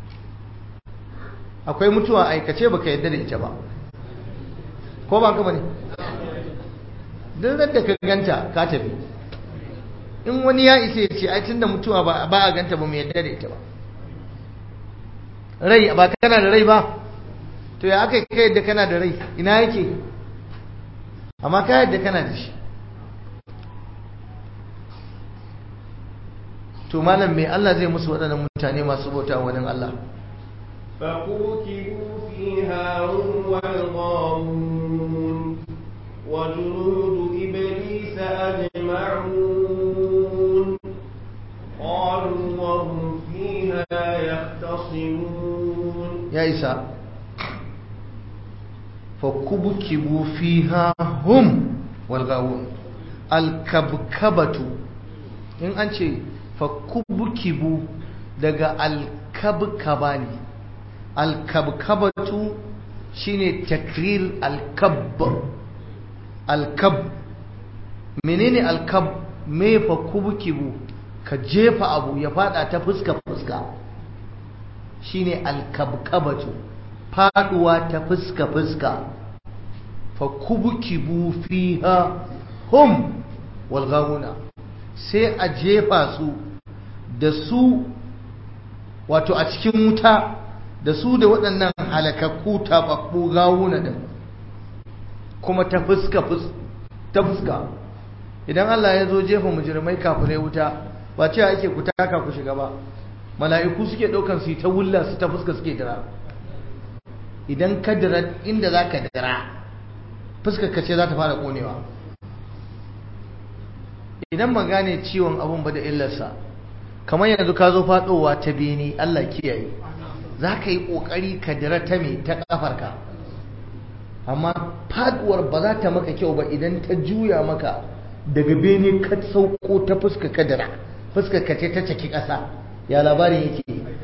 akwai mutuwa aikace baka yarda da ita ba, ko ba ka bane? duk da ka ganta ka tafi. in wani ya isa ya ce ai tunda mutuwa ba a ganta ba mu yarda da ita ba. rai ba kana da rai ba, to ya aka kai yadda kana da rai? ina yake? amma ka yadda kana da shi. to malam me Allah zai musu waɗannan mutane masu bauta wani Allah? فَكُوكِبُوا فِيهَا هُمْ وَالْغَاوُونَ وَجُنُودُ إِبْلِيسَ أَجْمَعُونَ قَالُوا وَهُمْ فِيهَا يَخْتَصِمُونَ. يا إيسا فَكُوكِبُوا فِيهَا هُمْ وَالْغَاوُونَ. الكبكبة in an ce fakubkibu daga alkabkaba ne. alkabkabatu shine takrir alkab. menene alkab? me fakubkibu ka jefa abu ya fada ta fuska shine alkabkabatu, faduwa ta fuska. fakubkibu fiha hum wal ghawuna, sai a jefa su da su wato a cikin wuta da su da waɗannan halakakku tababbu gawuna din. kuma ta fuska idan Allah ya zo jefa mujrimai kafirai wuta ba cewa ake ku taka ku shiga ba, mala'iku suke daukan su ta wulla su ta fuska suke dira. Idan ka dira inda zaka dira fuskar ka ce za ta fara konewa. Idan ban gane ciwon abun ba da illarsa, kamar yanzu ka zo fadowa ta bene, Allah kiyaye, za ka yi kokari ka dira ta me ta kafarka, amma faduwar ba za ta maka kyau ba idan ta juya maka daga bene ka sauko ta fuska ka dira, fuskar ka ce ta caki ƙasa, ya labarin yake.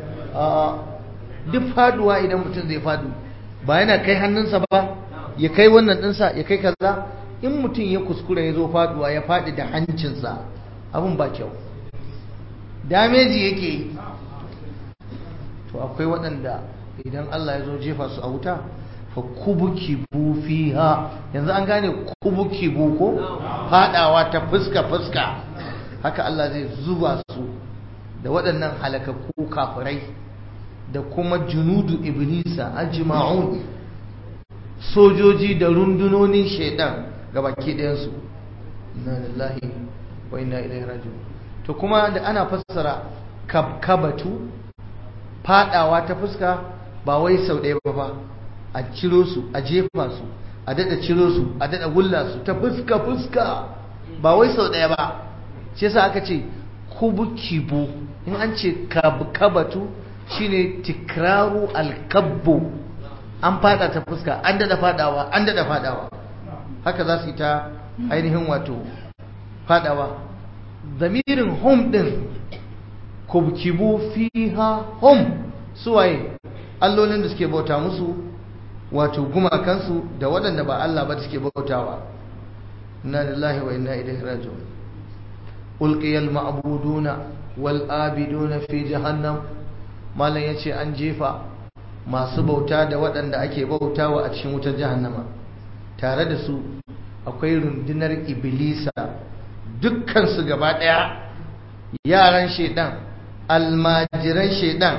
Duk faduwa idan mutum zai fadu ba yana kai hannunsa ba, ya kai wannan ɗinsa ya kai kaza. In mutum ya kuskura ya zo faduwa ya faɗi da hancinsa, abin ba kyau, dameji yake yi. To akwai waɗanda idan Allah ya zo jefa su a wuta, fa kubukibu fiha, yanzu an gane kubukibu ko faɗawa ta fuska haka Allah zai zuba su da waɗannan halakakku kafirai da kuma junudu iblisa ajma'un, sojoji da rundunonin shaidan gabaki ɗayansu. Inna lillahi wa inna ilaihi raji'un. To kuma da ana fassara kabkabatu, fadawa ta fuska, ba wai sau ɗaya ba, a ciro su, a jefa su, a dada ciro su, a dada wulla su ta fuska, ba wai sau ɗaya ba. shi yasa aka ce kubukibu. In an ce kabkabatu shine tikraru alkabbu, an fada ta fuska, an dada fadawa, haka za su yi ta ainihin wato fadawa. Zamirin hum din, kubkibu fiha hum, suwaye allolin da suke bauta musu, wato gumakansu da waɗanda ba Allah ba da suke bautawa. Inna lillahi wa inna ilaihi raji'un. Ulqiyal ma'buduna wal abiduna fi jahannam, malan yace an jefa masu bauta da waɗanda ake bautawa a cikin wutar jahannama. Tare da su akwai rundunar iblisa, dukkan su gaba ɗaya yaran shedan, almajiran shedan,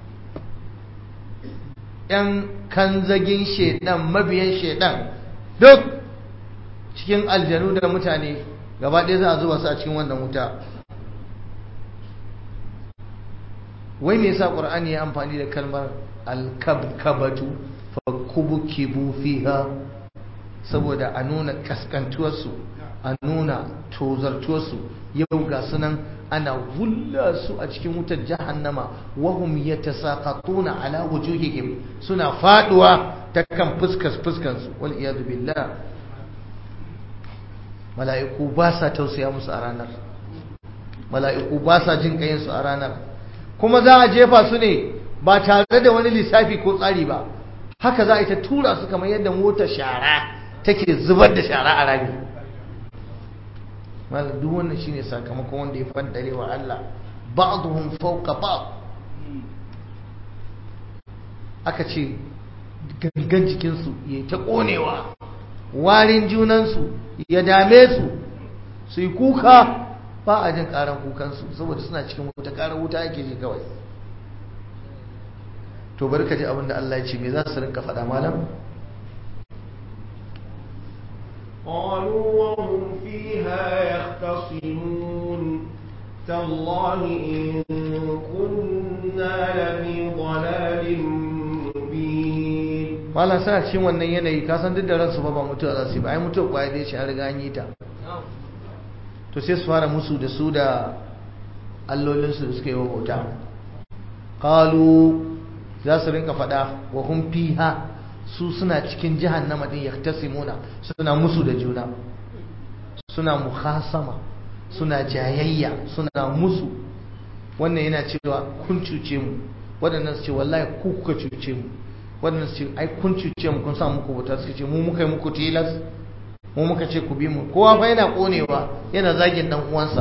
yan kanzagin shedan, mabiyan shedan, duk cikin aljanu da mutane gaba ɗaya za a zuba su a cikin wannan wuta. Wai me yasa Qur'ani ya amfani da kalmar al-kabkabatu fa kubukibu fiha? Saboda a nuna kaskantuwarsu, a nuna tozartuwarsu. Yau ga sunan ana wulla su a cikin wutar jahannama, wahum yatasaqatuna ala wujuhihim, suna faduwa ta kan fuskansu, wal iyad billah. Mala'iku ba sa tausaya musu a ranar, mala'iku ba sa jin kayansu a ranar, kuma za a jefa su ne ba tare da wani lissafi ko tsari ba. Haka za a yi ta tura su kamar yadda motar shara take zubar da shara a rami. Malam duk wannan shine sakamakon wanda ya fandare wa Allah, ba'dhum fawqa ba'd. Aka ce gangan jikinsu ya ta konewa, warin junansu ya dame su, su yi kuka, ba a jin karan kukansu saboda suna cikin wuta, karan wuta yake ji kawai. To bari ka ji abin da Allah ya ce, me za su rinka faɗa malam? قالوا وهم فيها يختصمون تالله إن كنا لفي ضلال مبين. malam suna cikin wannan yanayi, ka san duk da ransu ba mutuwa za su yi ba, ai mutuwa kwaya dai shi an riga an yi ta. To sai su fara musu da su da allolinsu da suka yi wa bauta. Qalu, za su rinka faɗa, wa hum fiha, su suna cikin jahannama din, yaktasimuna, suna musu da juna, suna mukhasama, suna jayayya, suna musu. Wannan yana cewa kun cuce mu, waɗannan su ce wallahi ku kuka cuce mu, waɗannan su ce ai kun cuce mu, kun sa muku bauta, suka ce mu muka yi muku tilas, mu muka ce ku bi mu. Kowa fa yana konewa, yana zagin dan uwansa.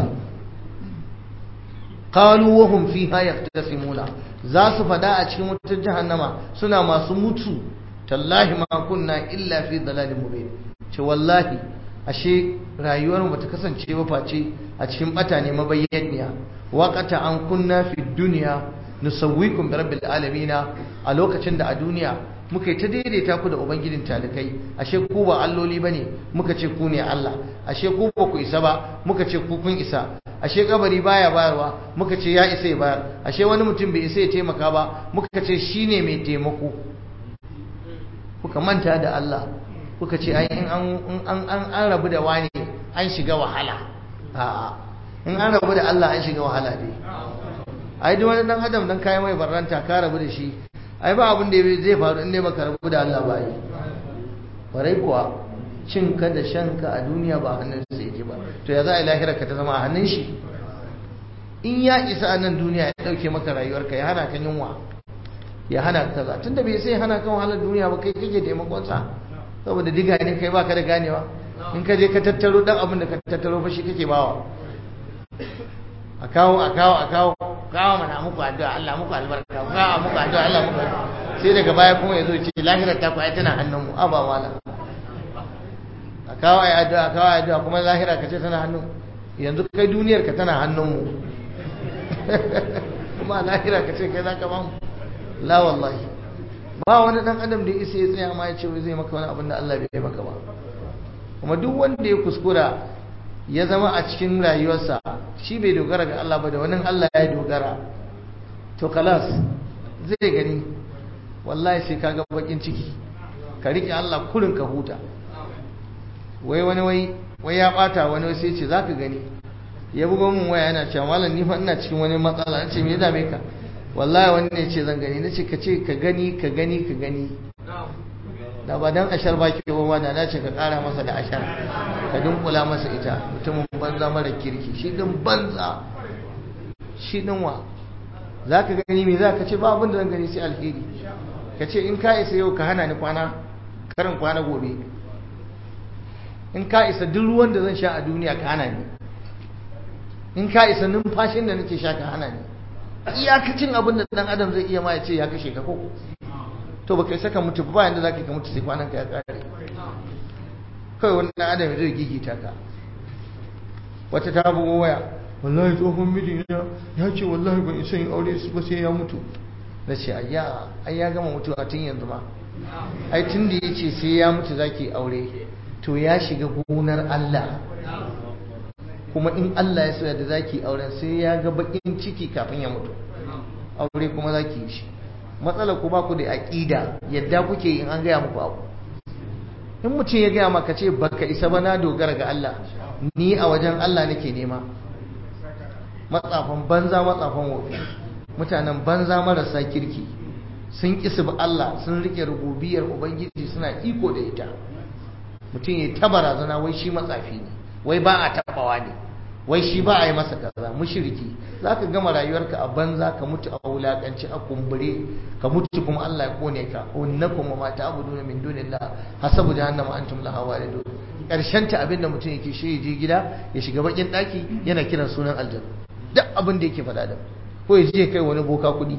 Qalu wa hum fiha yaktasimuna, za su fada a cikin wutar jahannama suna masu mutu, tallahi ma kunna illa fi dalalin mubin. Ce wallahi ashe rayuwar mu ta kasance ba face a cikin bata ne mabayyaniya. Waqata an kunna fi dunya nusawwikum bi rabbil alamin a lokacin da a duniya muka yi ta daidaita ku da ubangijin talikai ashe ku ba alloli bane muka ce ku ne Allah ashe ku ba ku isa ba muka ce ku kun isa ashe kabari baya bayarwa muka ce ya isa ya bayar ashe wani mutum bai isa ya taimaka ba muka ce shine mai taimako kuka manta da Allah kuka ce ai in an rabu da wani an shiga wahala a'a in an rabu da Allah an shiga wahala dai ai duk wani dan adam dan kai mai barranta ka rabu da shi ai ba abin da zai faru in dai baka rabu da Allah ba yi farai kuwa cinka da shanka a duniya ba hannun sa yake ba to ya za a lahira ka ta zama a hannun shi in ya isa a nan duniya ya dauke maka rayuwarka ya hana ka yunwa ya hana ka kaza tunda bai sai hana ka wahalar duniya ba kai kake taimakon sa saboda diga ne kai baka da ganewa in ka je ka tattaro dan abin da ka tattaro fa shi kake bawa a kawo mana muku addu'a Allah muku albarka kawo muku addu'a Allah muku sai daga baya kuma yazo ce lahirar ta ku ai tana hannun mu aba wala a kawo ai addu'a kuma lahira ka ce tana hannun yanzu kai duniyar ka tana hannun mu kuma lahira ka ce kai zaka ba mu la wallahi ba wani dan adam da isa ya tsaya ma ya ce zai maka wani abin da Allah bai maka ba kuma duk wanda ya kuskura ya zama a cikin rayuwarsa shi bai dogara ga Allah ba da wani Allah ya dogara to kalas zai gani wallahi sai kaga bakin ciki ka rike Allah kurin ka huta wai ya bata wani sai ce zaka gani ya bugo mun waya yana cewa mallam ni fa ina cikin wani matsala nace me ya dame ka wallahi wani ne ce zan gani nace ka ce ka gani da ba dan ashar baki ba da na ce ka kara masa da ashar ka dunkula masa ita mutumin banza mara kirki shi din banza shi din wa zaka gani me zaka ce ba abin da zan gani sai alheri ka ce in ka isa yau ka hana ni karin kwana gobe in ka isa duk ruwan da zan sha a duniya ka hana ni in ka isa numfashin da nake sha ka hana ni iyakacin abin da dan adam zai iya ma ya ce ya kashe ka ko to baka isa ka mutu ba yanda zaka ka mutu sai kwanan ka ya kare kai wani dan adam zai gigita ka wata ta bugo waya wallahi tsohon mijina ya ce wallahi ban isa yin aure su ba sai ya mutu nace ayya ai ya gama mutuwa tun yanzu ma ai tun da yace sai ya mutu zaki aure to ya shiga gonar Allah kuma in Allah ya so da zaki auren sai ya ga bakin ciki kafin ya mutu aure kuma zaki yi shi matsalar ku ba ku da aqida yadda kuke in an gaya muku abu in mutum ya gaya maka ce baka isa ba na dogara ga Allah ni a wajen Allah nake nema matsafan banza matsafan wofi mutanen banza marasa kirki sun kisa ba Allah sun rike rububiyar ubangiji suna iko da ita mutum ya ta barazana wai shi matsafi ne wai ba a tabawa ne wai shi ba a yi masa kaza mushriki zaka gama rayuwarka a banza ka mutu a wulakanci a kumbure ka mutu kuma Allah ya kone ka innakum ma ta'buduna min dunillah hasabu jahannama antum laha walidun karshen ta abinda mutum yake shi je gida ya shiga bakin daki yana kiran sunan aljanna duk abin da yake faɗa da ko ya je kai wani boka kudi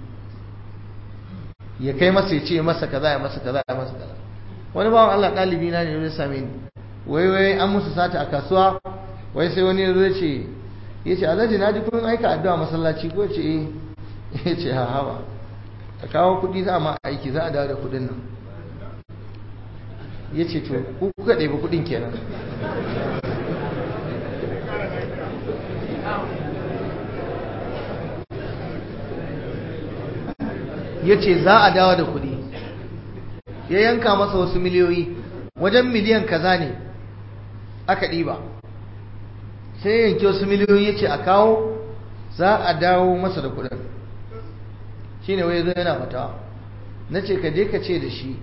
ya kai masa ya ce masa kaza ya masa kaza ya masa kaza wani bawan Allah dalibi na ne ya same ni wai an musu sata a kasuwa wai sai wani ya ce ya ce alhaji na ji kun aika addu'a masallaci ko ce eh ya ce ha hawa ka kawo kudi za a ma aiki za a dawo da kudin nan ya ce to ku kuka ɗebi kudin kenan ya ce za a dawo da kudi ya yanka masa wasu miliyoyi wajen miliyan kaza ne aka ɗiba sai yanke wasu miliyoyi ya ce a kawo za a dawo masa da kudin shi ne wai zai yana fatawa na ce ka je ka ce da shi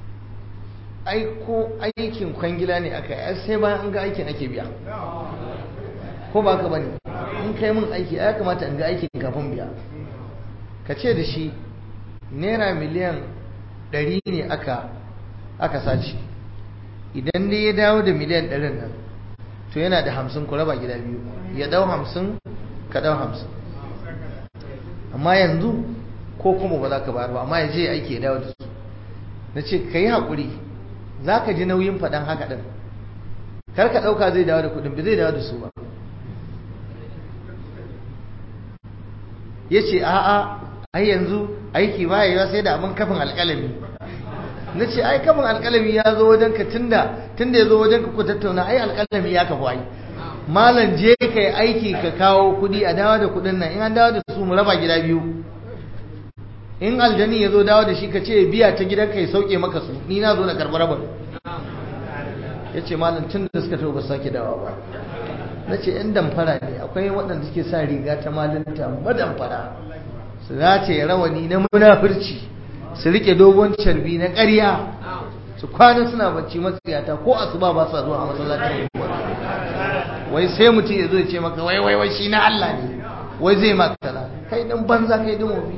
aiko aikin kwangila ne aka yi sai bayan an ga aikin ake biya ko ba ka bane in kai min aiki ya kamata in ga aikin kafin biya ka ce da shi naira miliyan 100 ne aka sace idan dai ya dawo da miliyan 100 nan to yana da 50 ku raba gida biyu ya dau 50 ka dau 50 amma yanzu ko kuma ba za ka bayar ba amma ya je aiki ya dawo da su na ce ka yi haƙuri za ka ji nauyin faɗan haka ɗin kar ka ɗauka zai dawo da kuɗin ba zai dawo da su ba yace a'a ai yanzu aiki ba yayi sai da abin kafin alƙalami nace ai kafin alƙalami ya zo wajen ka tunda ya zo wajen ka ku tattauna ai alƙalami ya kafu ai malam je kai aiki ka kawo kudi a dawo da kudin nan in an dawo da su mu raba gida biyu in aljani ya zo dawo da shi ka ce biya ta gidan ka ya sauke maka su ni na zo na karɓi rabin ya ce malam tun da suka taɓa ba sake dawa ba na ce yan damfara ne akwai waɗanda suke sa riga ta malinta madamfara su zace rawani na munafurci su rike dogon carbi na ƙarya su kwana suna bacci matsiyata ko asuba ba sa zuwa a masallacin wai sai mutum ya zo ya ce maka wai shi na Allah ne wai zai maka kaza kai dan banza kai dan wofi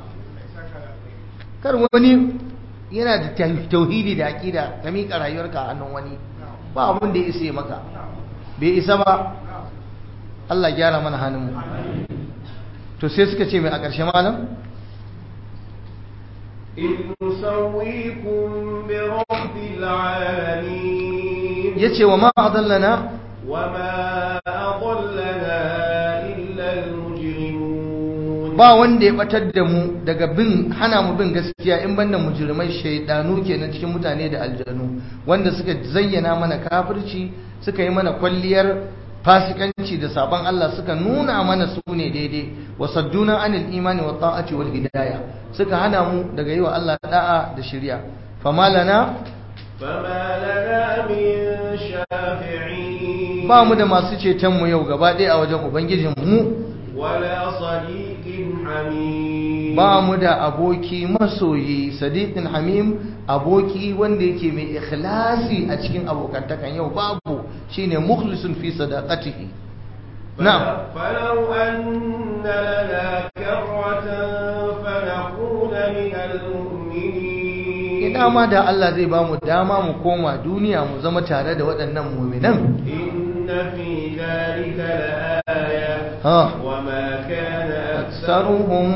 kar wani yana da tauhidi da aqida ka miƙa rayuwarka a hannun wani ba abin da ya isa maka bai isa ba Allah gyara mana hannunmu to sai suka ce mai a ƙarshe malam in nusawwikum bi rabbil alamin yace wa ma adallana وما أضلنا إلا المجرمون ba wanda ya batar da mu daga hana mu bin gaskiya in banda mujrimai shaydanu kenan cikin mutane da aljanu wanda suka zayyana mana kafirci suka yi mana kwalliyar fasikanci da sabon Allah suka nuna mana su ne daidai wasadduna anil imani wa ta'ati wal hidayah suka hana mu daga yi wa Allah da'a da shari'a fama lana min shafi'in ba mu da masu cetonmu yau gaba ɗaya a wajen Ubangijinmu wala sadiqin hamim ba mu da aboki masoyi sadiqin hamim aboki wanda yake mai ikhlasi a cikin abokantakan yau babu shine mukhlisun fi sadaqatihi na'am falau anna lana karratan fanakuna min almu'minin ina ma da Allah zai ba mu dama mu koma duniya mu zama tare da waɗannan mu'minan في ذلك لآية وما كان أكثرهم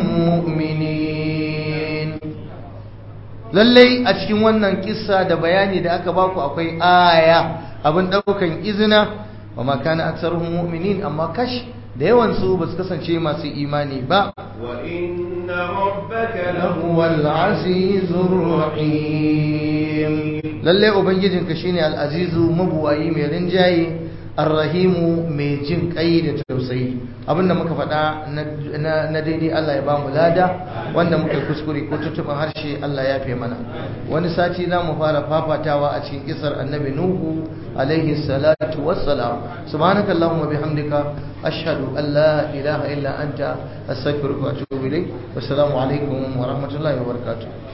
مؤمنين lallai a cikin wannan kissa da bayani da aka baku akwai aya abin daukan izina wa ma kana aktsaruhum mu'minin amma kash da yawan su basu kasance masu imani ba wa inna rabbaka lahuwal azizur rahim lalle ubangijinka shine al-azizu mabuwayi mai rinjaye ar-rahimu mai jin kai da tausayi abinda muka faɗa na daidai Allah ya ba mu lada wanda muka kuskure ko tutuban harshe Allah ya fi mana wani sati za mu fara fafatawa a cikin kisar annabi nuhu alaihi salatu wassalam subhanakallahumma bihamdika ashhadu an la ilaha illa anta astaghfiruka wa atubu ilayk wassalamu alaikum wa rahmatullahi wa barakatuh